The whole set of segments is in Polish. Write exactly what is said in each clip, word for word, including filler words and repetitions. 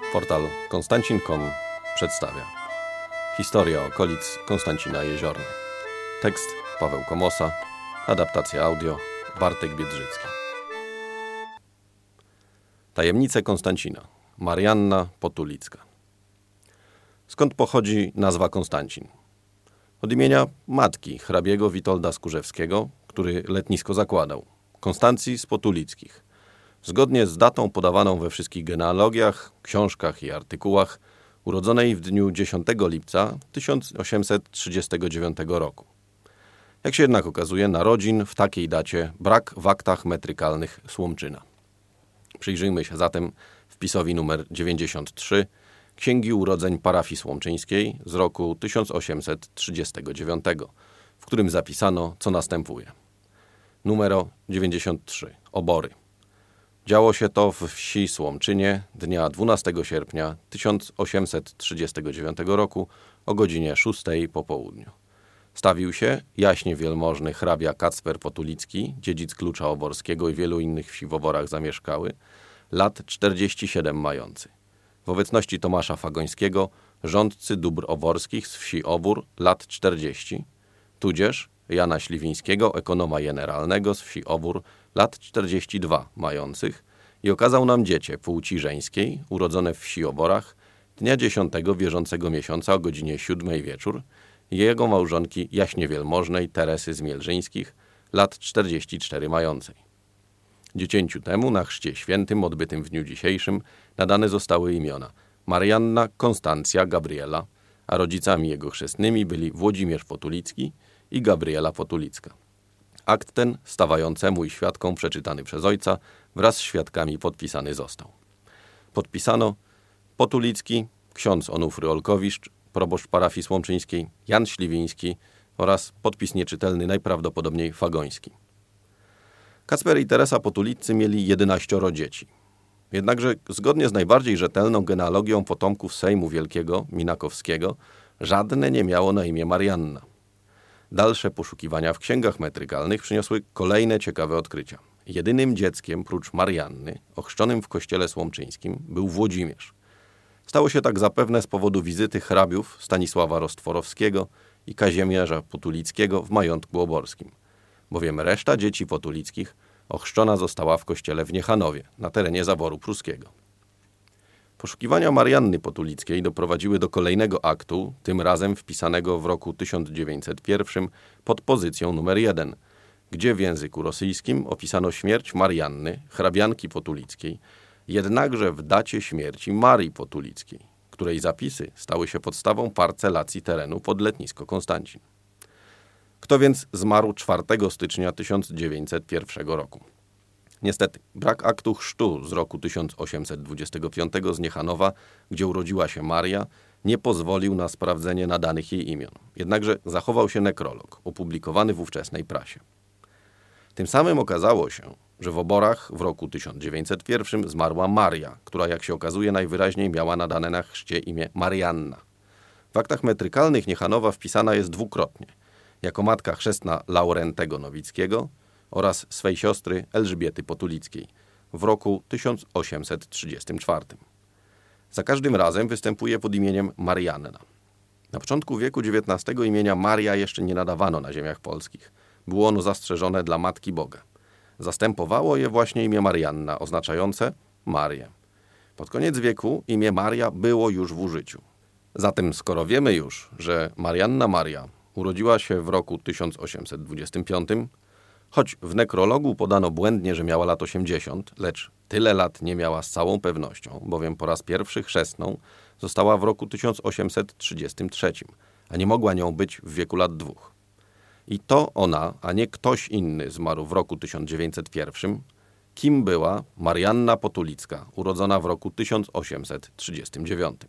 Portal konstancin kropka com przedstawia Historia okolic Konstancina Jeziorny. Tekst Paweł Komosa, adaptacja audio Bartek Biedrzycki. Tajemnice Konstancina. Marianna Potulicka. Skąd pochodzi nazwa Konstancin? Od imienia matki hrabiego Witolda Skórzewskiego, który letnisko zakładał, Konstancji z Potulickich. Zgodnie z datą podawaną we wszystkich genealogiach, książkach i artykułach, urodzonej w dniu dziesiątego lipca tysiąc osiemset trzydziestego dziewiątego roku. Jak się jednak okazuje, narodzin w takiej dacie brak w aktach metrykalnych Słomczyna. Przyjrzyjmy się zatem wpisowi numer dziewięćdziesiąt trzy Księgi Urodzeń Parafii Słomczyńskiej z roku tysiąc osiemset trzydziestego dziewiątego, w którym zapisano, co następuje. Numero dziewięćdziesiąt trzy. Obory. Działo się to w wsi Słomczynie dnia dwunastego sierpnia tysiąc osiemset trzydziestego dziewiątego roku o godzinie szóstej po południu. Stawił się jaśnie wielmożny hrabia Kacper Potulicki, dziedzic Klucza Oborskiego i wielu innych wsi w Oborach zamieszkały, lat czterdzieści siedem mający. W obecności Tomasza Fagońskiego, rządcy dóbr oborskich z wsi Obór, lat czterdzieści, tudzież Jana Śliwińskiego, ekonoma generalnego z wsi Obór, lat czterdzieści dwa mających i okazał nam dziecię płci żeńskiej, urodzone w wsi Oborach, dnia dziesiątego bieżącego miesiąca o godzinie siódmej wieczór i jego małżonki jaśnie wielmożnej Teresy z Mielżyńskich, lat czterdzieści cztery mającej. Dziecięciu temu na chrzcie świętym odbytym w dniu dzisiejszym nadane zostały imiona Marianna Konstancja Gabriela, a rodzicami jego chrzestnymi byli Włodzimierz Potulicki i Gabriela Potulicka. Akt ten stawającemu i świadkom przeczytany przez ojca wraz z świadkami podpisany został. Podpisano Potulicki, ksiądz Onufry Olkowiszcz, proboszcz parafii słomczyńskiej, Jan Śliwiński oraz podpis nieczytelny najprawdopodobniej Fagoński. Kacper i Teresa Potuliccy mieli jedenaścioro dzieci. Jednakże zgodnie z najbardziej rzetelną genealogią potomków Sejmu Wielkiego, Minakowskiego, żadne nie miało na imię Marianna. Dalsze poszukiwania w księgach metrykalnych przyniosły kolejne ciekawe odkrycia. Jedynym dzieckiem prócz Marianny, ochrzczonym w kościele słomczyńskim, był Włodzimierz. Stało się tak zapewne z powodu wizyty hrabiów Stanisława Rostworowskiego i Kazimierza Potulickiego w majątku oborskim, bowiem reszta dzieci Potulickich ochrzczona została w kościele w Niechanowie, na terenie zaboru pruskiego. Poszukiwania Marianny Potulickiej doprowadziły do kolejnego aktu, tym razem wpisanego w roku tysiąc dziewięćset jeden pod pozycją numer jeden, gdzie w języku rosyjskim opisano śmierć Marianny, hrabianki Potulickiej, jednakże w dacie śmierci Marii Potulickiej, której zapisy stały się podstawą parcelacji terenu pod letnisko Konstancin. Kto więc zmarł czwartego stycznia tysiąc dziewięćset pierwszego roku? Niestety, brak aktu chrztu z roku tysiąc osiemset dwudziestego piątego z Niechanowa, gdzie urodziła się Maria, nie pozwolił na sprawdzenie nadanych jej imion. Jednakże zachował się nekrolog, opublikowany w ówczesnej prasie. Tym samym okazało się, że w Oborach w roku tysiąc dziewięćset jeden zmarła Maria, która jak się okazuje najwyraźniej miała nadane na chrzcie imię Marianna. W aktach metrykalnych Niechanowa wpisana jest dwukrotnie, jako matka chrzestna Laurentego Nowickiego oraz swej siostry Elżbiety Potulickiej w roku tysiąc osiemset trzydziestym czwartym. Za każdym razem występuje pod imieniem Marianna. Na początku wieku dziewiętnastego imienia Maria jeszcze nie nadawano na ziemiach polskich. Było ono zastrzeżone dla Matki Boga. Zastępowało je właśnie imię Marianna, oznaczające Marię. Pod koniec wieku imię Maria było już w użyciu. Zatem skoro wiemy już, że Marianna Maria urodziła się w roku tysiąc osiemset dwudziestym piątym, choć w nekrologu podano błędnie, że miała lat osiemdziesiąt, lecz tyle lat nie miała z całą pewnością, bowiem po raz pierwszy chrzestną została w roku tysiąc osiemset trzydziestym trzecim, a nie mogła nią być w wieku lat dwóch. I to ona, a nie ktoś inny zmarł w roku tysiąc dziewięćset jeden, kim była Marianna Potulicka, urodzona w roku tysiąc osiemset trzydziestym dziewiątym.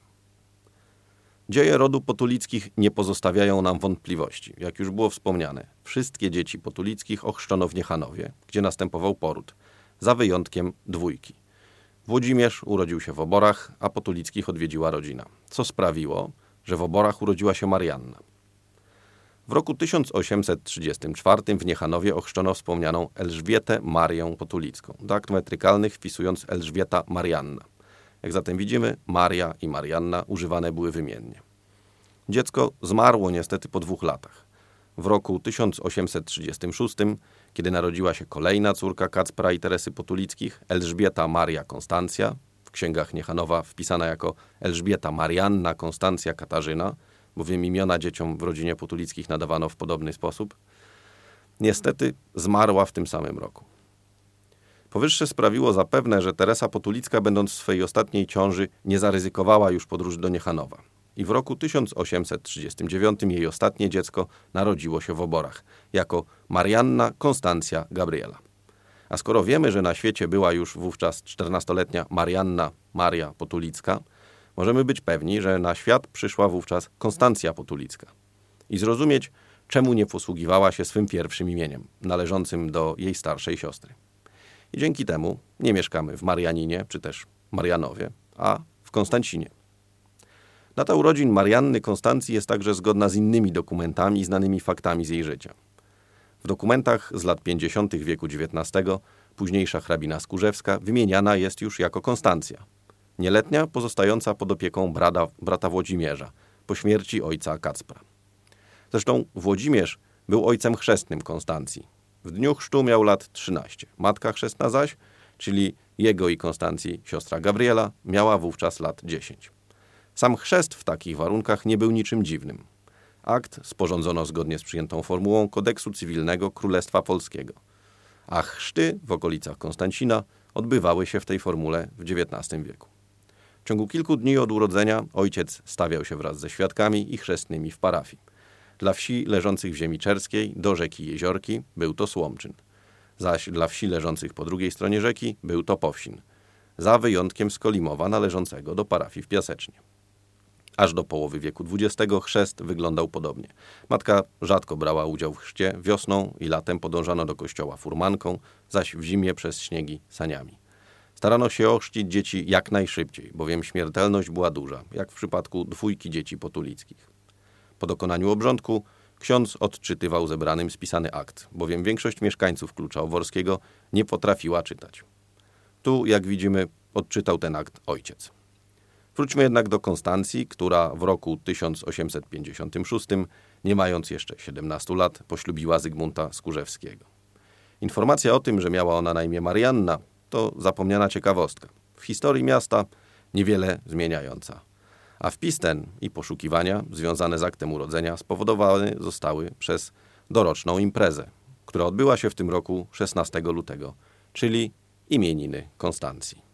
Dzieje rodu Potulickich nie pozostawiają nam wątpliwości. Jak już było wspomniane, wszystkie dzieci Potulickich ochrzczono w Niechanowie, gdzie następował poród, za wyjątkiem dwójki. Włodzimierz urodził się w Oborach, a Potulickich odwiedziła rodzina, co sprawiło, że w Oborach urodziła się Marianna. W roku tysiąc osiemset trzydziestym czwartym w Niechanowie ochrzczono wspomnianą Elżbietę Marię Potulicką, do akt metrykalnych wpisując Elżbieta Marianna. Jak zatem widzimy, Maria i Marianna używane były wymiennie. Dziecko zmarło niestety po dwóch latach. W roku tysiąc osiemset trzydziestym szóstym, kiedy narodziła się kolejna córka Kacpra i Teresy Potulickich, Elżbieta Maria Konstancja, w księgach Niechanowa wpisana jako Elżbieta Marianna Konstancja Katarzyna, bowiem imiona dzieciom w rodzinie Potulickich nadawano w podobny sposób, niestety zmarła w tym samym roku. Powyższe sprawiło zapewne, że Teresa Potulicka, będąc w swej ostatniej ciąży, nie zaryzykowała już podróży do Niechanowa. I w roku tysiąc osiemset trzydziestym dziewiątym jej ostatnie dziecko narodziło się w Oborach, jako Marianna Konstancja Gabriela. A skoro wiemy, że na świecie była już wówczas czternastoletnia Marianna Maria Potulicka, możemy być pewni, że na świat przyszła wówczas Konstancja Potulicka. I zrozumieć, czemu nie posługiwała się swym pierwszym imieniem, należącym do jej starszej siostry. I dzięki temu nie mieszkamy w Marianinie, czy też Marianowie, a w Konstancinie. Data urodzin Marianny Konstancji jest także zgodna z innymi dokumentami i znanymi faktami z jej życia. W dokumentach z lat pięćdziesiątych wieku dziewiętnastego późniejsza hrabina Skórzewska wymieniana jest już jako Konstancja, nieletnia pozostająca pod opieką brata, brata Włodzimierza po śmierci ojca Kacpra. Zresztą Włodzimierz był ojcem chrzestnym Konstancji. W dniu chrztu miał lat trzynaście. Matka chrzestna zaś, czyli jego i Konstancji siostra Gabriela, miała wówczas lat dziesięć. Sam chrzest w takich warunkach nie był niczym dziwnym. Akt sporządzono zgodnie z przyjętą formułą kodeksu cywilnego Królestwa Polskiego, a chrzty w okolicach Konstancina odbywały się w tej formule w dziewiętnastym wieku. W ciągu kilku dni od urodzenia ojciec stawiał się wraz ze świadkami i chrzestnymi w parafii. Dla wsi leżących w ziemi czerskiej do rzeki Jeziorki był to Słomczyn, zaś dla wsi leżących po drugiej stronie rzeki był to Powsin, za wyjątkiem Skolimowa należącego do parafii w Piasecznie. Aż do połowy wieku dwudziestego chrzest wyglądał podobnie. Matka rzadko brała udział w chrzcie, wiosną i latem podążano do kościoła furmanką, zaś w zimie przez śniegi saniami. Starano się ochrzcić dzieci jak najszybciej, bowiem śmiertelność była duża, jak w przypadku dwójki dzieci potulickich. Po dokonaniu obrządku ksiądz odczytywał zebranym spisany akt, bowiem większość mieszkańców Klucza Oworskiego nie potrafiła czytać. Tu, jak widzimy, odczytał ten akt ojciec. Wróćmy jednak do Konstancji, która w roku tysiąc osiemset pięćdziesiątym szóstym, nie mając jeszcze siedemnastu lat, poślubiła Zygmunta Skórzewskiego. Informacja o tym, że miała ona na imię Marianna, to zapomniana ciekawostka. W historii miasta niewiele zmieniająca. A wpis ten i poszukiwania związane z aktem urodzenia spowodowane zostały przez doroczną imprezę, która odbyła się w tym roku szesnastego lutego, czyli imieniny Konstancji.